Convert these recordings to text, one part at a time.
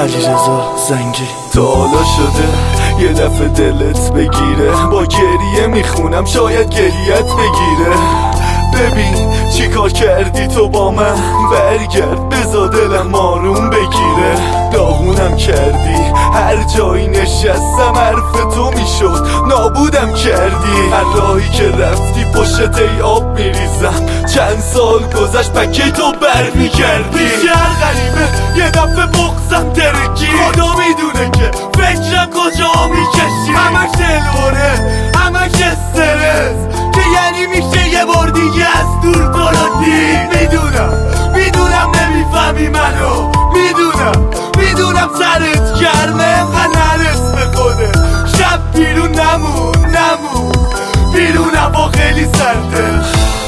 علیرضا زنگی. تا حالا شده یه دفعه دلت بگیره، با گریه میخونم شاید گریت بگیره. ببین چی کار کردی تو با من، برگرد بزا دلم آروم بگیره. داغونم کردی، هر جایی نشستم حرف تو میشد، نابودم کردی. هر راهی که رفتی پشت ای آب میریزم، چند سال گذشت پکه تو بر میگردی. شهر غریبه یه دفعه بغزم ترکی، خدا میدونه که فکرم کجا میکشی. همش دلوره همش استرس، که یعنی میشه یه بار دیگه از دور تو رو دید. میدونم نمیفهمی منو، میدونم سرت گرمه انقدر نرس به خوده. شب بیرون نمون بیرون هوا خیلی سرده.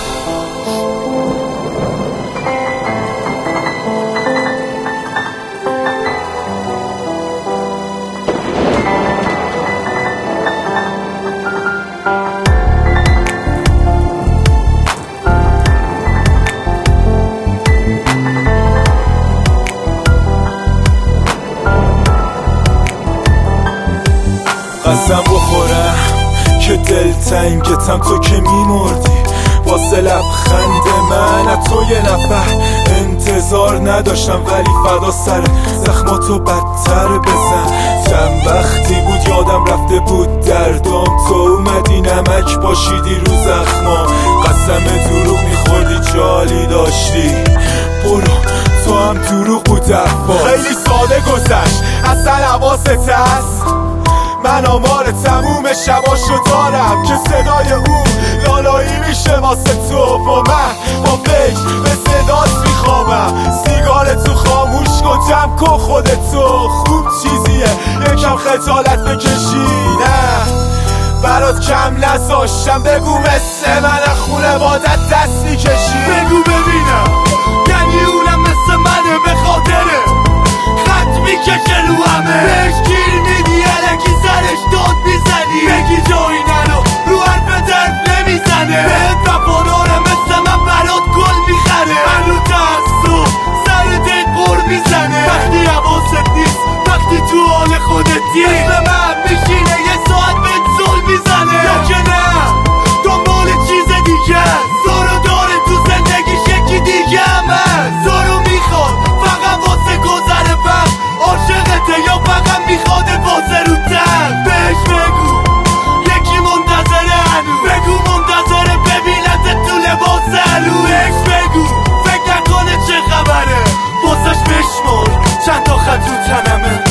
قسم بخورم که دلتنگتم تو که میمردی، واسه لبخند من از تو یه نفر انتظار نداشتم، ولی فدا سر زخماتو بدتر بزن. چند وقتی بود یادم رفته بود دردم، تو اومدی نمک پاشیدی رو زخما. قسم دروغ میخوردی جالی داشتی، برو تو هم دروغ بود افباز. خیلی ساده گذشت اصلا حواست هست، من آمار تموم شباشو دارم که صدای اون لالایی میشه واسه تو. و من با فکر به صدات میخوابم، سیگار تو خاموش کن جمع کن خودتو. خوب چیزیه یکم خجالت بکشی، نه برات کم نذاشتم. بگو مثل من خونه بادت دست میکشی، بگو ببینم یعنی اونم مثل منه، به خاطره خط میکشه رو همه. بهش گیر میدی الکی سرش داد میزنی، بگی جایی نرو رو حرف درد نمیزنه. بهت وفاداره مثل من برات گل میخره، هنو ترسو سرت قر میزنه. وقتی حواست نیست وقتی تو حال خودتی، مثل من میشینه یه ساعت به زل میزنه. یا که نه دنبال چیز دیگه، زارو داره تو زندگیش یکی دیگه همه. زارو میخواد فقط واسه گذر وقت، عاشقته یا فقط میخواد واسه رو تن. بهش بگو یکی منتظره هنو، بگو منتظره ببینت تو لباس علو. بهش بگو فکر نکنه چه خبره، واسش بشمر چند تا خط رو تنمه.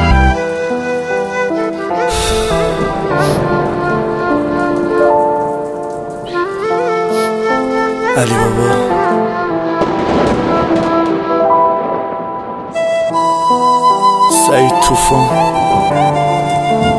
علی بابا سعید طوفان.